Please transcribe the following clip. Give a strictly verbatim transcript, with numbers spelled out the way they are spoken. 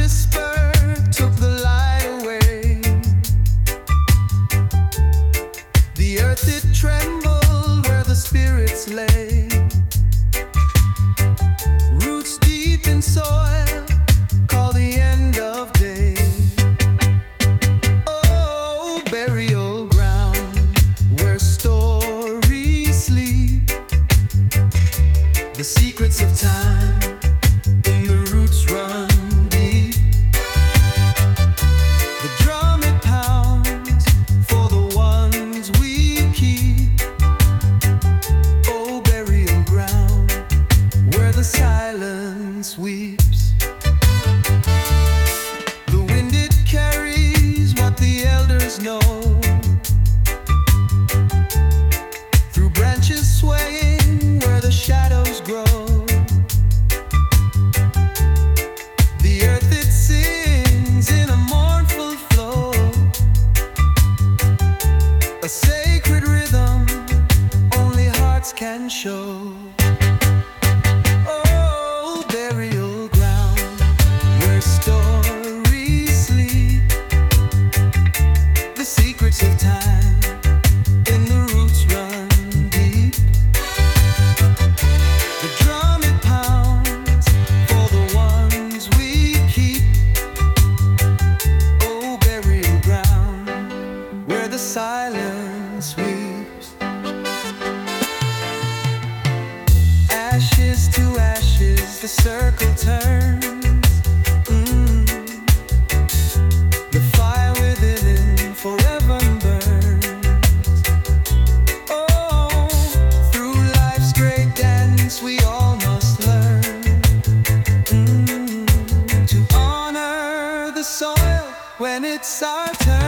whisper took the light away. The earth it trembled where the spirits lay. Roots deep in soil call the end of day. Oh, burial ground where stories sleep. The secrets of time in the roots run deep. The drum it pounds for the ones we keep. Oh, burial ground where the silence weeps. The wind it carries what the elders know. Through branches swaying where the shadows grow. The earth it sings in a mournful flow, a sacred rhythm only hearts can show. Oh, burial ground where stories sleep. The secrets of time in the roots run deep. The drum it pounds for the ones we keep. Oh, burial ground where the silence weeps. Ashes to ashes, the circle turns. Mm. The fire within forever burns. Oh, through life's great dance, we all must learn mm, to honor the soil when it's our turn.